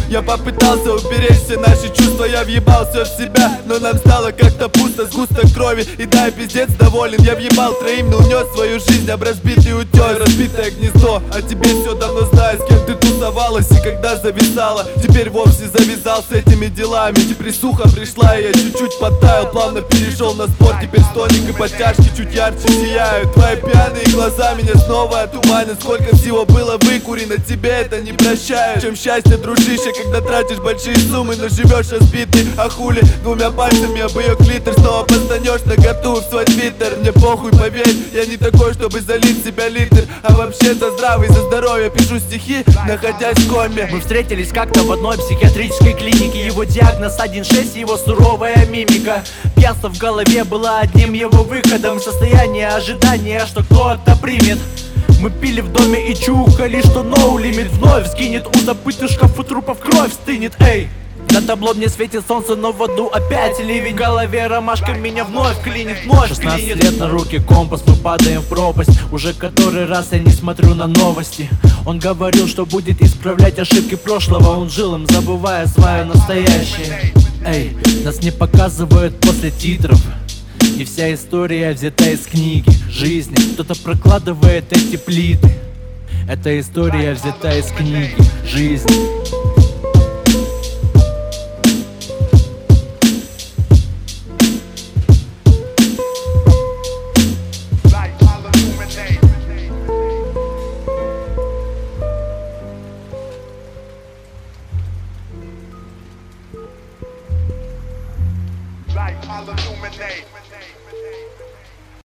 Я попытался уберечь все наши чувства, я въебался в себя, но нам стало как-то пусто, сгусток крови. И да, пиздец доволен, я въебал троим, но унес свою жизнь об разбитый утес, разбитое гнездо. А тебе все давно знаю, с кем ты тусовалась и когда зависала. Теперь вовсе завязал с этими делами, депрессуха пришла, и я чуть-чуть подтаял, плавно перешел на спорт. Теперь стоник и подтяжки чуть ярче сияют. Твои пьяные глаза меня снова отуманят. Сколько всего было выкурено, тебе это не прощают. Чем счастье, дружище, когда тратишь большие суммы, но живешь разбитый. А хули, двумя пальцами об ее клитор снова постанешь наготу в свой твиттер. Мне похуй, поверь, я не такой, чтобы залить в себя литр. А вообще за здравый, за здоровье пишу стихи, находясь в коме. Мы встретились как-то в одной психиатрической клинике. Его диагноз 1.6, его суровая мимика. Пьянство в голове было одним его выходом. Состояние ожидания, что кто-то примет. Мы пили в доме и чухали, что no limit вновь сгинет. У забытых шкафу трупов кровь стынет, эй. На табло мне светит солнце, но в аду опять ливень. В голове ромашка меня вновь клинит, вновь 16 лет на руки компас, мы падаем в пропасть. Уже который раз я не смотрю на новости. Он говорил, что будет исправлять ошибки прошлого. Он жил им, забывая свое настоящее. Эй, нас не показывают после титров. И вся история взята из книги жизни. Кто-то прокладывает эти плиты. Эта история взята из книги жизни. Light, I'll illuminate.